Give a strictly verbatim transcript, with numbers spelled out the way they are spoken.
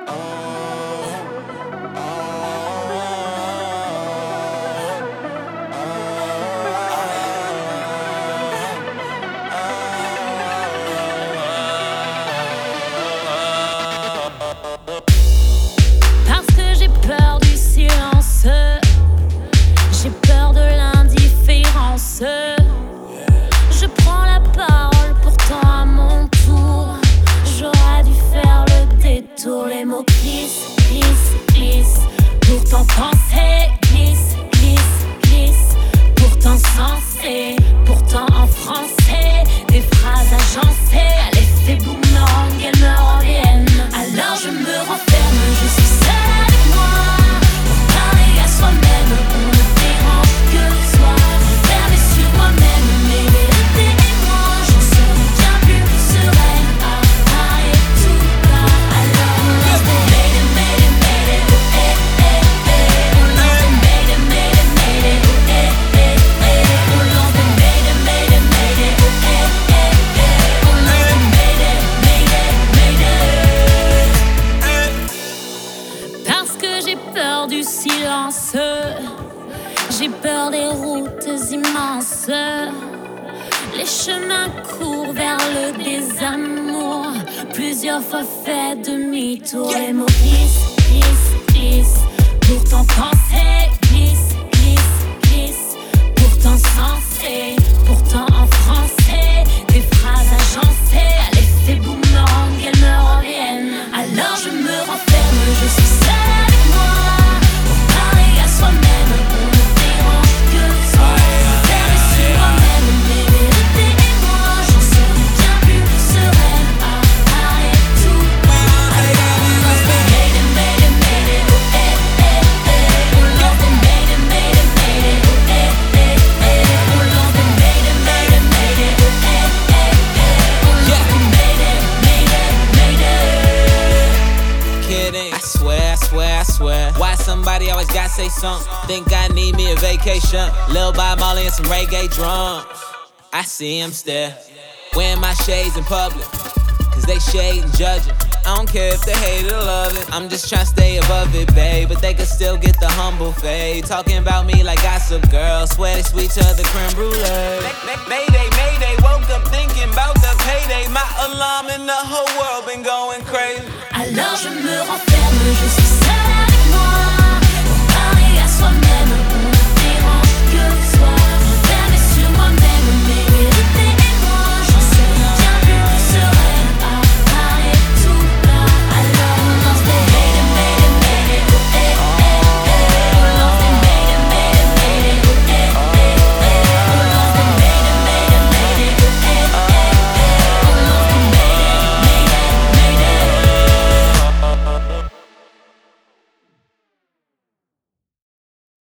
Parce que j'ai peur du silence, j'ai peur de l'indifférence. Je prends la parole, pourtant à mon tour j'aurais dû faire le détour. Les mots glissent, glissent, glissent, pourtant penser glisse, glisse, glisse, pourtant sensé, pourtant en français, des phrases agencées à l'effet boomerang, elles me reviennent. Alors je me renferme, je suis seule avec moi, pour parler à soi-même, on ne dérange que soi. Fermée sur moi-même, mes vérités et moi, je serai bien plus sereine à parler tout bas. Alors on lance des Mayday, Mayday, Mayday, oh eh eh eh. On lance des Mayday, Mayday, Mayday, oh eh eh eh. On lance des Mayday, Mayday, Mayday, oh eh eh eh. On lance des Mayday, Mayday, Mayday. Parce que j'ai peur du silence, j'ai peur des routes immenses, les chemins courts vers le désamour, plusieurs fois fait demi-tour. Les mots glissent, glissent, glissent, pourtant penser glisse, glisse, glisse, pourtant sensé, pourtant en français, des phrases agencées à l'effet boomerang, elles me reviennent. Alors je me renferme, je suis seule avec moi, pour parler à soi-même, on ne dérange que soi. Fermée sur moi-même, mes vérités et moi, je serai bien plus sereine à parler tout bas. Alors on lance des Mayday, Mayday, Mayday, oh eh eh eh. On lance des Mayday, Mayday, Mayday, oh eh eh eh. On lance des Mayday, Mayday, Mayday, oh eh eh eh. On lance des Mayday, Mayday, Mayday. Kidding, I swear, I swear, I swear. Why somebody always gotta say something? Think I need me a vacation. Lil Bob Marley and some reggae drums. I see him stare, wearing my shades in public, cause they shade and judging. I don't care if they hate it or love it, I'm just tryna stay above it, babe. But they could still get the humble fade, talking about me like Gossip Girl, swear they sweet to the creme brulee. Mayday, mayday, woke up thinking about the payday. My alarm and the whole world been going crazy. Alors je me renferme, je suis seule avec moi, pour parler à soi-même.